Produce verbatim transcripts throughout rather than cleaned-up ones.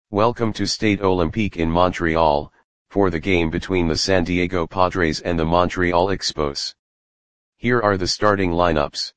Welcome to Stade Olympique in Montreal, for the game between the San Diego Padres and the Montreal Expos. Here are the starting lineups.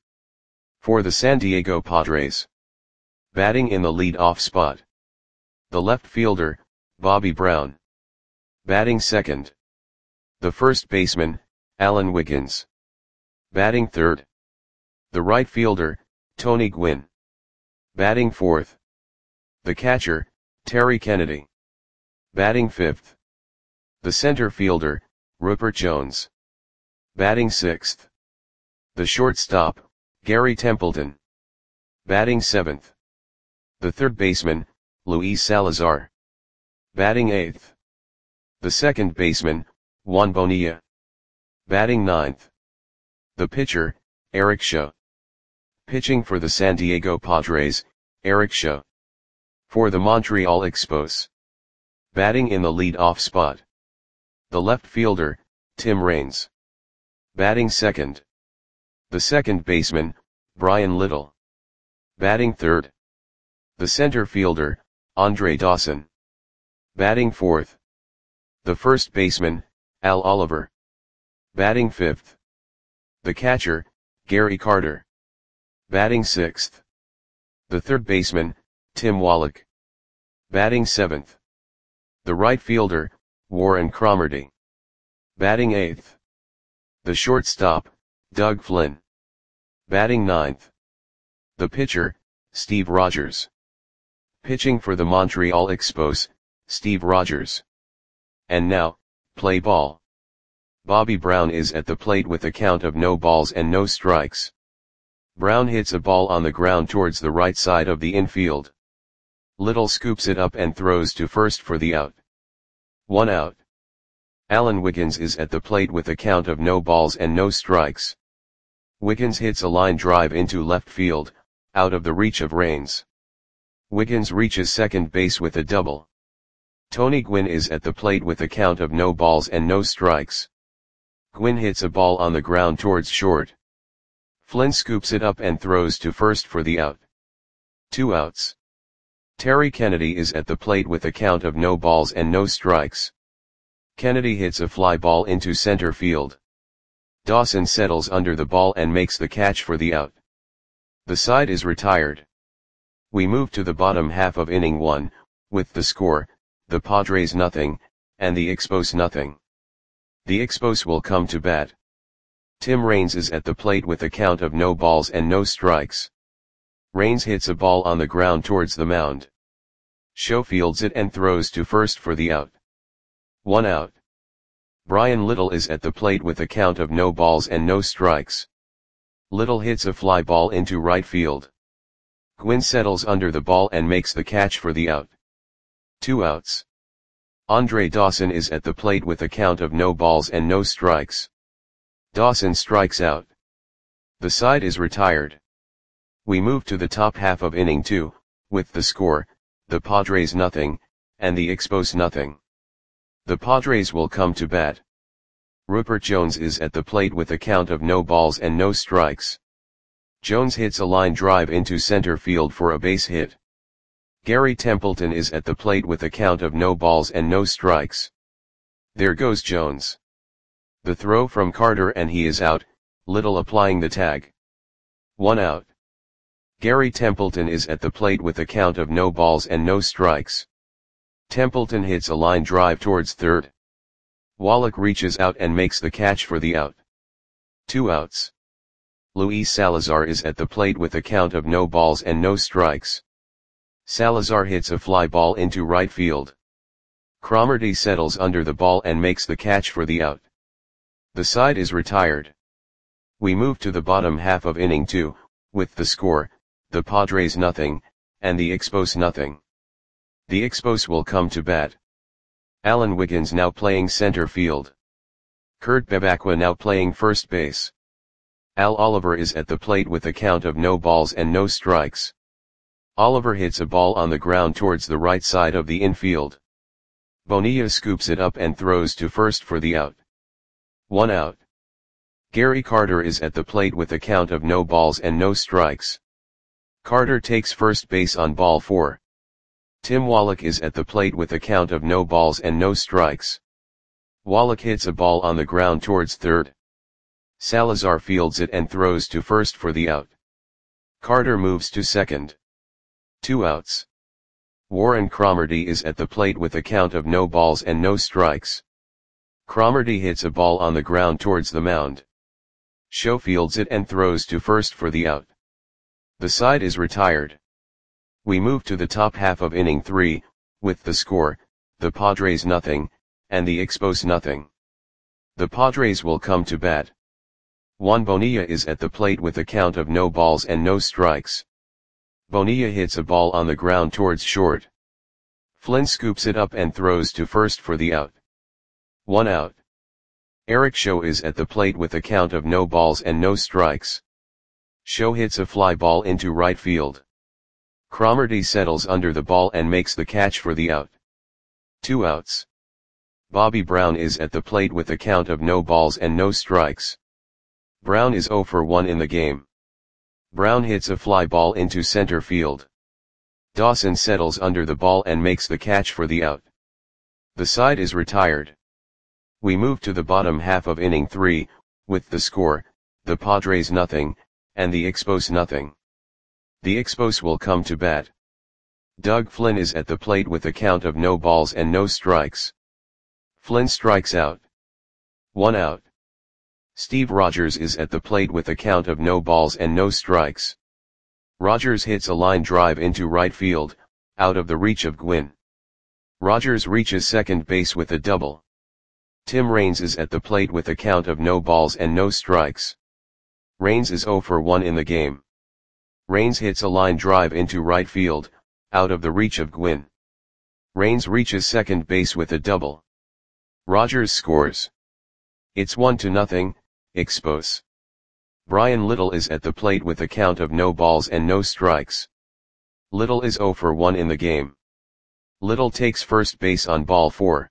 For the San Diego Padres. Batting in the lead-off spot. The left fielder, Bobby Brown. Batting second. The first baseman, Alan Wiggins. Batting third. The right fielder, Tony Gwynn. Batting fourth. The catcher, Terry Kennedy. Batting fifth. The center fielder, Rupert Jones. Batting sixth. The shortstop, Gary Templeton. Batting seventh. The third baseman, Luis Salazar. Batting eighth. The second baseman, Juan Bonilla. Batting ninth. The pitcher, Eric Shaw. Pitching for the San Diego Padres, Eric Shaw. For the Montreal Expos. Batting in the lead-off spot. The left fielder, Tim Raines. Batting second. The second baseman, Brian Little. Batting third. The center fielder, Andre Dawson. Batting fourth. The first baseman, Al Oliver. Batting fifth. The catcher, Gary Carter. Batting sixth. The third baseman, Tim Wallach. Batting seventh. The right fielder, Warren Cromartie. Batting eighth. The shortstop, Doug Flynn. Batting ninth. The pitcher, Steve Rogers. Pitching for the Montreal Expos, Steve Rogers. And now, play ball. Bobby Brown is at the plate with a count of no balls and no strikes. Brown hits a ball on the ground towards the right side of the infield. Little scoops it up and throws to first for the out. One out. Alan Wiggins is at the plate with a count of no balls and no strikes. Wiggins hits a line drive into left field, out of the reach of Raines. Wiggins reaches second base with a double. Tony Gwynn is at the plate with a count of no balls and no strikes. Gwynn hits a ball on the ground towards short. Flynn scoops it up and throws to first for the out. Two outs. Terry Kennedy is at the plate with a count of no balls and no strikes. Kennedy hits a fly ball into center field. Dawson settles under the ball and makes the catch for the out. The side is retired. We move to the bottom half of inning one, with the score, the Padres nothing, and the Expos nothing. The Expos will come to bat. Tim Raines is at the plate with a count of no balls and no strikes. Raines hits a ball on the ground towards the mound. Shaw fields it and throws to first for the out. One out. Brian Little is at the plate with a count of no balls and no strikes. Little hits a fly ball into right field. Gwynn settles under the ball and makes the catch for the out. Two outs. Andre Dawson is at the plate with a count of no balls and no strikes. Dawson strikes out. The side is retired. We move to the top half of inning two, with the score, the Padres nothing, and the Expos nothing. The Padres will come to bat. Rupert Jones is at the plate with a count of no balls and no strikes. Jones hits a line drive into center field for a base hit. Gary Templeton is at the plate with a count of no balls and no strikes. There goes Jones. The throw from Carter and he is out, Little applying the tag. One out. Gary Templeton is at the plate with a count of no balls and no strikes. Templeton hits a line drive towards third. Wallach reaches out and makes the catch for the out. Two outs. Luis Salazar is at the plate with a count of no balls and no strikes. Salazar hits a fly ball into right field. Cromartie settles under the ball and makes the catch for the out. The side is retired. We move to the bottom half of inning two, with the score, the Padres nothing, and the Expos nothing. The Expos will come to bat. Alan Wiggins now playing center field. Kurt Bebacqua now playing first base. Al Oliver is at the plate with a count of no balls and no strikes. Oliver hits a ball on the ground towards the right side of the infield. Bonilla scoops it up and throws to first for the out. One out. Gary Carter is at the plate with a count of no balls and no strikes. Carter takes first base on ball four. Tim Wallach is at the plate with a count of no balls and no strikes. Wallach hits a ball on the ground towards third. Salazar fields it and throws to first for the out. Carter moves to second. Two outs. Warren Cromartie is at the plate with a count of no balls and no strikes. Cromartie hits a ball on the ground towards the mound. Show fields it and throws to first for the out. The side is retired. We move to the top half of inning three, with the score, the Padres nothing, and the Expos nothing. The Padres will come to bat. Juan Bonilla is at the plate with a count of no balls and no strikes. Bonilla hits a ball on the ground towards short. Flynn scoops it up and throws to first for the out. One out. Eric Show is at the plate with a count of no balls and no strikes. Show hits a fly ball into right field. Cromartie settles under the ball and makes the catch for the out. Two outs. Bobby Brown is at the plate with a count of no balls and no strikes. Brown is oh for one in the game. Brown hits a fly ball into center field. Dawson settles under the ball and makes the catch for the out. The side is retired. We move to the bottom half of inning three, with the score, the Padres nothing, and the Expos nothing. The Expos will come to bat. Doug Flynn is at the plate with a count of no balls and no strikes. Flynn strikes out. One out. Steve Rogers is at the plate with a count of no balls and no strikes. Rogers hits a line drive into right field, out of the reach of Gwynn. Rogers reaches second base with a double. Tim Raines is at the plate with a count of no balls and no strikes. Raines is oh for one in the game. Raines hits a line drive into right field, out of the reach of Gwynn. Raines reaches second base with a double. Rogers scores. It's one to nothing, Expos. Brian Little is at the plate with a count of no balls and no strikes. Little is oh for one in the game. Little takes first base on ball four.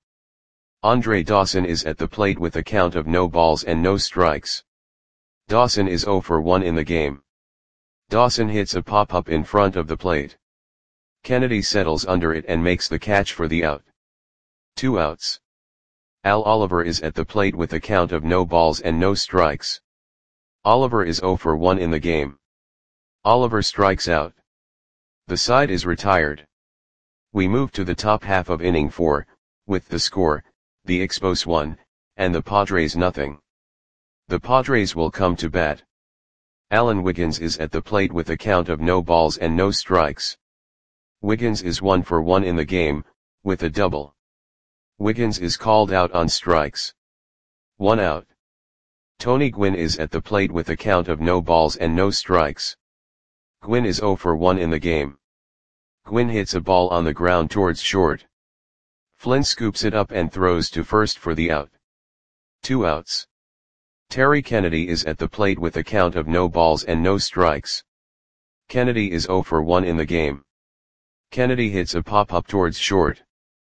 Andre Dawson is at the plate with a count of no balls and no strikes. Dawson is oh for one in the game. Dawson hits a pop-up in front of the plate. Kennedy settles under it and makes the catch for the out. Two outs. Al Oliver is at the plate with a count of no balls and no strikes. Oliver is oh for one in the game. Oliver strikes out. The side is retired. We move to the top half of inning four, with the score, the Expos one, and the Padres nothing. The Padres will come to bat. Alan Wiggins is at the plate with a count of no balls and no strikes. Wiggins is one for one in the game, with a double. Wiggins is called out on strikes. One out. Tony Gwynn is at the plate with a count of no balls and no strikes. Gwynn is oh for one in the game. Gwynn hits a ball on the ground towards short. Flynn scoops it up and throws to first for the out. Two outs. Terry Kennedy is at the plate with a count of no balls and no strikes. Kennedy is oh for one in the game. Kennedy hits a pop-up towards short.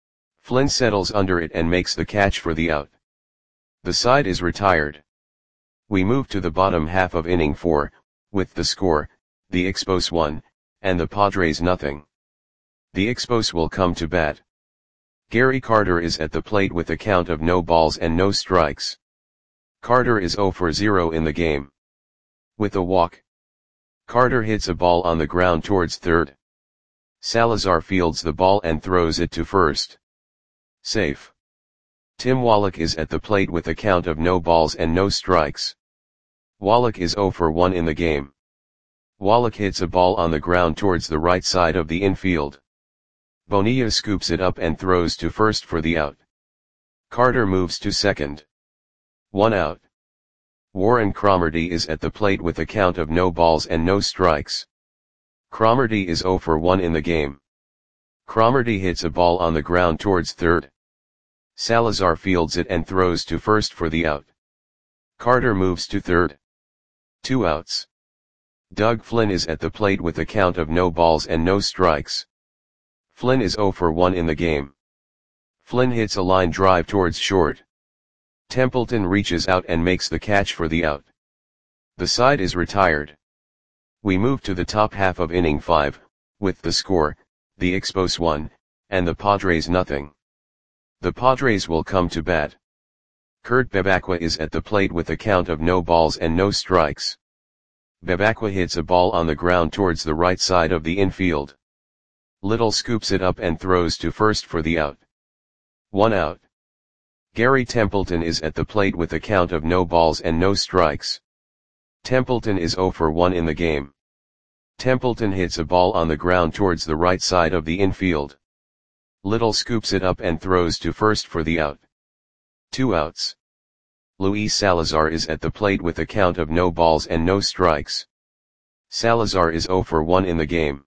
Flynn settles under it and makes the catch for the out. The side is retired. We move to the bottom half of inning four, with the score, the Expos one, and the Padres nothing. The Expos will come to bat. Gary Carter is at the plate with a count of no balls and no strikes. Carter is oh for zero in the game. With a walk. Carter hits a ball on the ground towards third. Salazar fields the ball and throws it to first. Safe. Tim Wallach is at the plate with a count of no balls and no strikes. Wallach is oh for one in the game. Wallach hits a ball on the ground towards the right side of the infield. Bonilla scoops it up and throws to first for the out. Carter moves to second. One out. Warren Cromartie is at the plate with a count of no balls and no strikes. Cromartie is oh for one in the game. Cromartie hits a ball on the ground towards third. Salazar fields it and throws to first for the out. Carter moves to third. Two outs. Doug Flynn is at the plate with a count of no balls and no strikes. Flynn is oh for one in the game. Flynn hits a line drive towards short. Templeton reaches out and makes the catch for the out. The side is retired. We move to the top half of inning five, with the score, the Expos one, and the Padres nothing. The Padres will come to bat. Kurt Bebacqua is at the plate with a count of no balls and no strikes. Bebacqua hits a ball on the ground towards the right side of the infield. Little scoops it up and throws to first for the out. One out. Gary Templeton is at the plate with a count of no balls and no strikes. Templeton is zero for one in the game. Templeton hits a ball on the ground towards the right side of the infield. Little scoops it up and throws to first for the out. Two outs. Luis Salazar is at the plate with a count of no balls and no strikes. Salazar is zero for one in the game.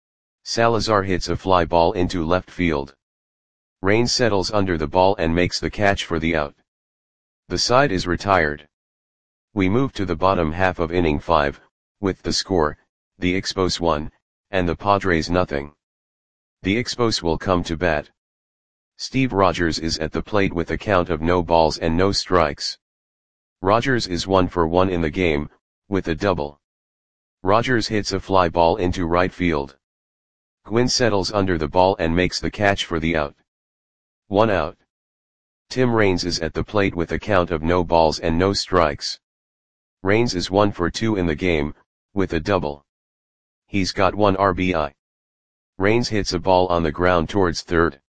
Salazar hits a fly ball into left field. Raines settles under the ball and makes the catch for the out. The side is retired. We move to the bottom half of inning five, with the score, the Expos one, and the Padres nothing. The Expos will come to bat. Steve Rogers is at the plate with a count of no balls and no strikes. Rogers is one for one in the game, with a double. Rogers hits a fly ball into right field. Gwynn settles under the ball and makes the catch for the out. One out. Tim Raines is at the plate with a count of no balls and no strikes. Raines is one for two in the game, with a double. He's got one R B I. Raines hits a ball on the ground towards third.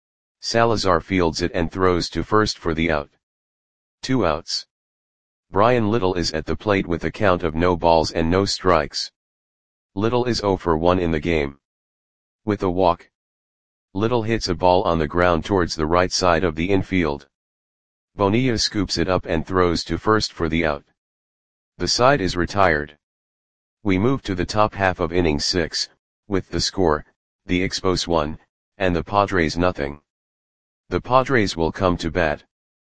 Salazar fields it and throws to first for the out. Two outs. Brian Little is at the plate with a count of no balls and no strikes. Little is zero for one in the game. With a walk. Little hits a ball on the ground towards the right side of the infield. Bonilla scoops it up and throws to first for the out. The side is retired. We move to the top half of inning six, with the score, the Expos one, and the Padres nothing. The Padres will come to bat.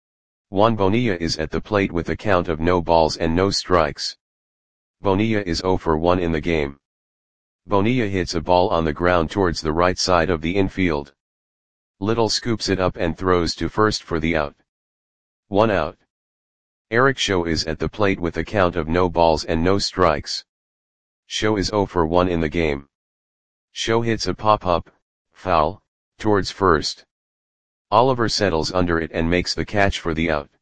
Juan Bonilla is at the plate with a count of no balls and no strikes. Bonilla is zero for one in the game. Bonilla hits a ball on the ground towards the right side of the infield. Little scoops it up and throws to first for the out. One out. Eric Show is at the plate with a count of no balls and no strikes. Show is zero for one in the game. Show hits a pop-up, foul, towards first. Oliver settles under it and makes the catch for the out.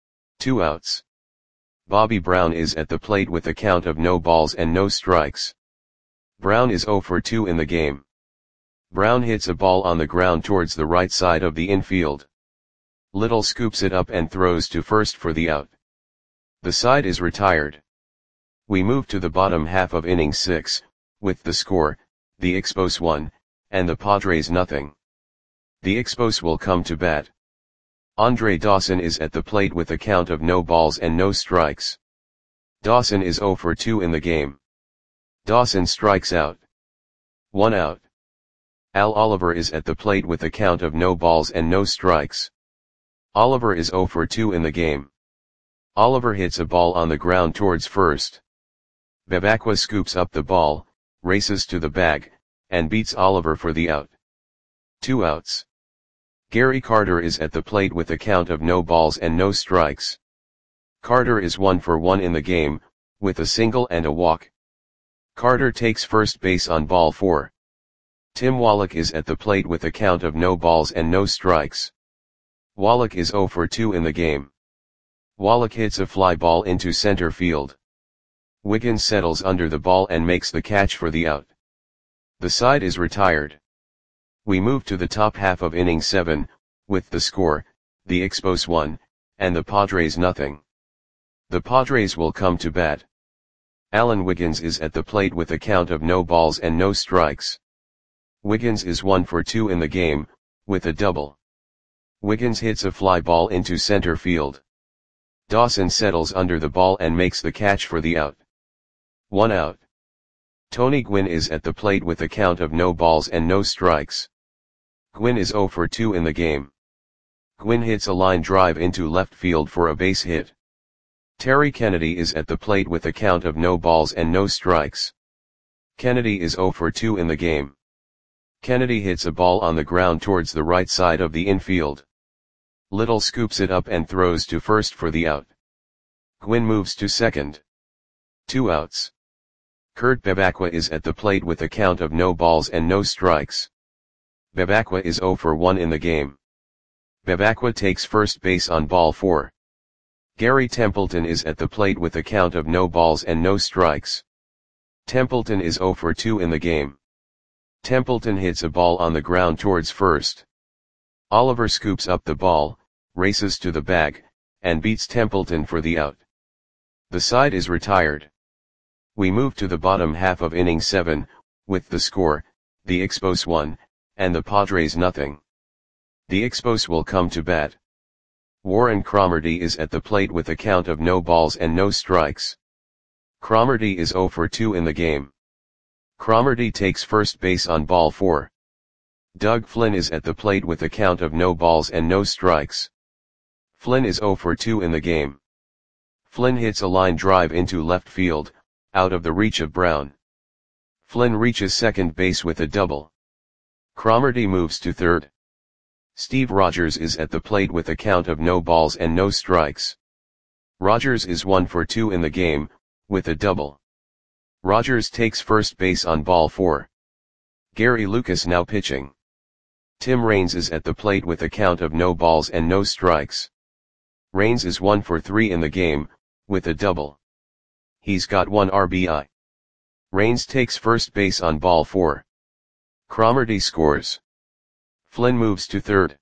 Two outs. Bobby Brown is at the plate with a count of no balls and no strikes. Brown is zero for two in the game. Brown hits a ball on the ground towards the right side of the infield. Little scoops it up and throws to first for the out. The side is retired. We move to the bottom half of inning six, with the score, the Expos one, and the Padres nothing. The Expos will come to bat. Andre Dawson is at the plate with a count of no balls and no strikes. Dawson is zero for two in the game. Dawson strikes out. One out. Al Oliver is at the plate with a count of no balls and no strikes. Oliver is zero for two in the game. Oliver hits a ball on the ground towards first. Bebacqua scoops up the ball, races to the bag, and beats Oliver for the out. Two outs. Gary Carter is at the plate with a count of no balls and no strikes. Carter is one for one in the game, with a single and a walk. Carter takes first base on ball four. Tim Wallach is at the plate with a count of no balls and no strikes. Wallach is zero for two in the game. Wallach hits a fly ball into center field. Wiggins settles under the ball and makes the catch for the out. The side is retired. We move to the top half of inning seven, with the score, the Expos one, and the Padres nothing. The Padres will come to bat. Alan Wiggins is at the plate with a count of no balls and no strikes. Wiggins is one for two in the game, with a double. Wiggins hits a fly ball into center field. Dawson settles under the ball and makes the catch for the out. One out. Tony Gwynn is at the plate with a count of no balls and no strikes. Gwynn is zero for two in the game. Gwynn hits a line drive into left field for a base hit. Terry Kennedy is at the plate with a count of no balls and no strikes. Kennedy is zero for two in the game. Kennedy hits a ball on the ground towards the right side of the infield. Little scoops it up and throws to first for the out. Gwynn moves to second. Two outs. Kurt Bebacqua is at the plate with a count of no balls and no strikes. Bebacqua is zero for one in the game. Bebacqua takes first base on ball four. Gary Templeton is at the plate with a count of no balls and no strikes. Templeton is zero for two in the game. Templeton hits a ball on the ground towards first. Oliver scoops up the ball, races to the bag, and beats Templeton for the out. The side is retired. We move to the bottom half of inning seven, with the score, the Expos one, and the Padres nothing. The Expos will come to bat. Warren Cromartie is at the plate with a count of no balls and no strikes. Cromartie is zero for two in the game. Cromartie takes first base on ball four. Doug Flynn is at the plate with a count of no balls and no strikes. Flynn is zero for two in the game. Flynn hits a line drive into left field, out of the reach of Brown. Flynn reaches second base with a double. Cromartie moves to third. Steve Rogers is at the plate with a count of no balls and no strikes. Rogers is one for two in the game, with a double. Rogers takes first base on ball four. Gary Lucas now pitching. Tim Raines is at the plate with a count of no balls and no strikes. Raines is one for three in the game, with a double. He's got one R B I. Raines takes first base on ball four. Cromartie scores. Flynn moves to third.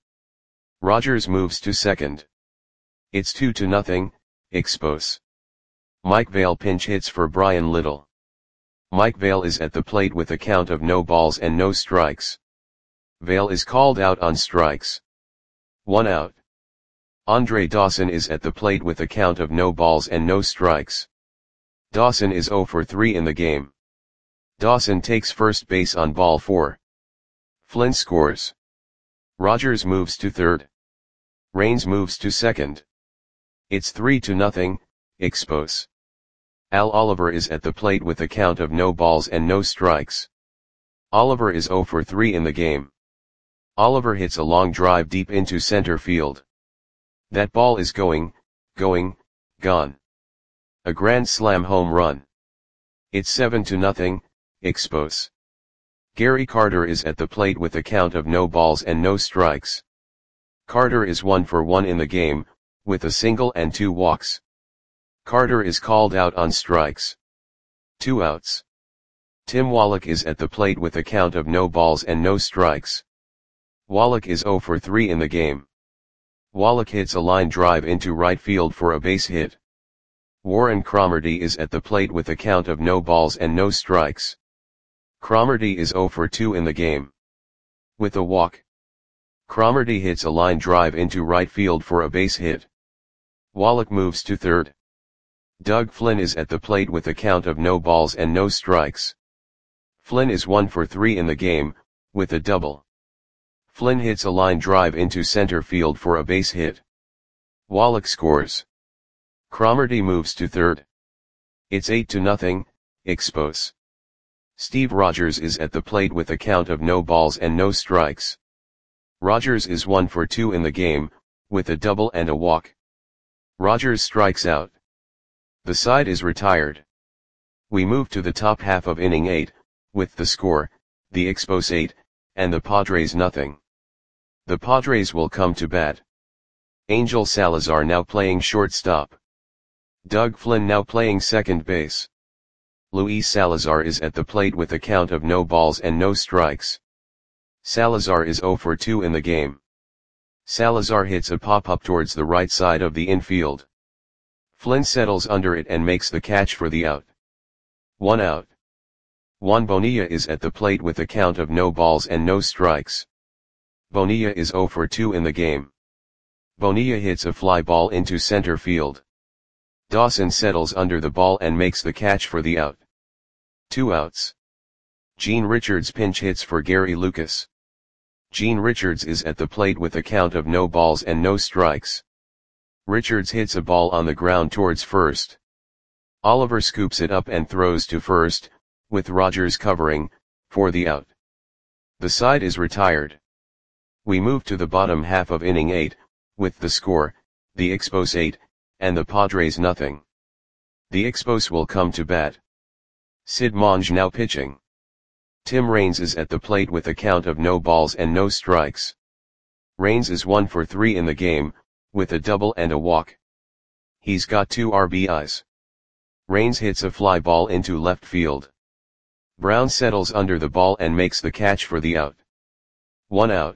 Rogers moves to second. It's two to nothing, Expos. Mike Vail pinch hits for Brian Little. Mike Vail is at the plate with a count of no balls and no strikes. Vail is called out on strikes. One out. Andre Dawson is at the plate with a count of no balls and no strikes. Dawson is zero for three in the game. Dawson takes first base on ball four. Flynn scores. Rogers moves to third. Raines moves to second. It's three to nothing, Expos. Al Oliver is at the plate with a count of no balls and no strikes. Oliver is zero for three in the game. Oliver hits a long drive deep into center field. That ball is going, going, gone. A grand slam home run. It's seven to nothing, Expos. Gary Carter is at the plate with a count of no balls and no strikes. Carter is one for one in the game, with a single and two walks. Carter is called out on strikes. Two outs. Tim Wallach is at the plate with a count of no balls and no strikes. Wallach is zero for three in the game. Wallach hits a line drive into right field for a base hit. Warren Cromartie is at the plate with a count of no balls and no strikes. Cromartie is zero for two in the game. With a walk. Cromartie hits a line drive into right field for a base hit. Wallach moves to third. Doug Flynn is at the plate with a count of no balls and no strikes. Flynn is one for three in the game, with a double. Flynn hits a line drive into center field for a base hit. Wallach scores. Cromartie moves to third. It's eight to nothing, Expos. Steve Rogers is at the plate with a count of no balls and no strikes. Rogers is one for two in the game, with a double and a walk. Rogers strikes out. The side is retired. We move to the top half of inning eight, with the score, the Expos eight, and the Padres nothing. The Padres will come to bat. Angel Salazar now playing shortstop. Doug Flynn now playing second base. Luis Salazar is at the plate with a count of no balls and no strikes. Salazar is zero for two in the game. Salazar hits a pop-up towards the right side of the infield. Flynn settles under it and makes the catch for the out. One out. Juan Bonilla is at the plate with a count of no balls and no strikes. Bonilla is zero for two in the game. Bonilla hits a fly ball into center field. Dawson settles under the ball and makes the catch for the out. Two outs. Gene Richards pinch hits for Gary Lucas. Gene Richards is at the plate with a count of no balls and no strikes. Richards hits a ball on the ground towards first. Oliver scoops it up and throws to first, with Rogers covering, for the out. The side is retired. We move to the bottom half of inning eight, with the score, the Expos eight, and the Padres nothing. The Expos will come to bat. Sid Monge now pitching. Tim Raines is at the plate with a count of no balls and no strikes. Raines is one for three in the game, with a double and a walk. He's got two R B Is. Raines hits a fly ball into left field. Brown settles under the ball and makes the catch for the out. One out.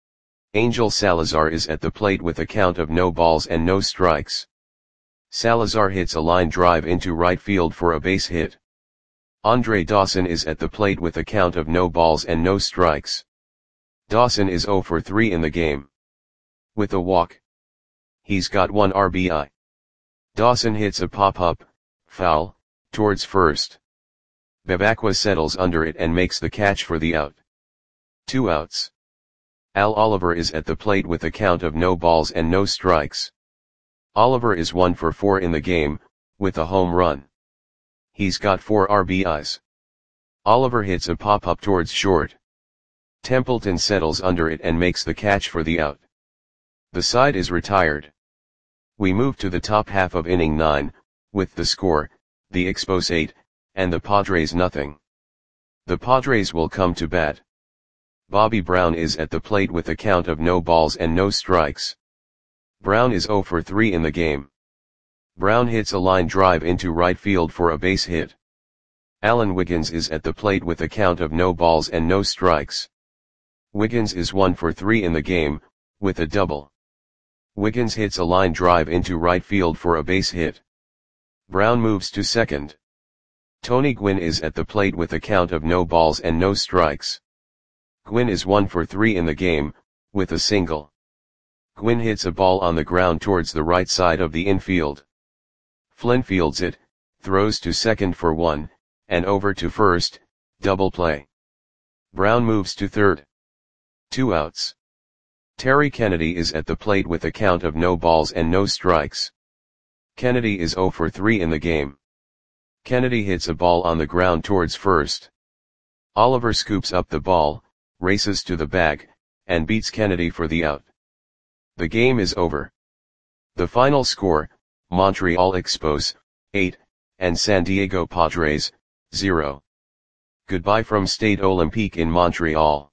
Angel Salazar is at the plate with a count of no balls and no strikes. Salazar hits a line drive into right field for a base hit. Andre Dawson is at the plate with a count of no balls and no strikes. Dawson is zero for three in the game. With a walk. He's got one R B I. Dawson hits a pop-up, foul, towards first. Bebacqua settles under it and makes the catch for the out. Two outs. Al Oliver is at the plate with a count of no balls and no strikes. Oliver is one for four in the game, with a home run. He's got four R B Is. Oliver hits a pop-up towards short. Templeton settles under it and makes the catch for the out. The side is retired. We move to the top half of inning nine, with the score, the Expos eight, and the Padres nothing. The Padres will come to bat. Bobby Brown is at the plate with a count of no balls and no strikes. Brown is zero for three in the game. Brown hits a line drive into right field for a base hit. Alan Wiggins is at the plate with a count of no balls and no strikes. Wiggins is one for three in the game, with a double. Wiggins hits a line drive into right field for a base hit. Brown moves to second. Tony Gwynn is at the plate with a count of no balls and no strikes. Gwynn is one for three in the game, with a single. Gwynn hits a ball on the ground towards the right side of the infield. Flynn fields it, throws to second for one, and over to first, double play. Brown moves to third. Two outs. Terry Kennedy is at the plate with a count of no balls and no strikes. Kennedy is zero for three in the game. Kennedy hits a ball on the ground towards first. Oliver scoops up the ball, races to the bag, and beats Kennedy for the out. The game is over. The final score, Montreal Expos, eight, and San Diego Padres, zero. Goodbye from Stade Olympique in Montreal.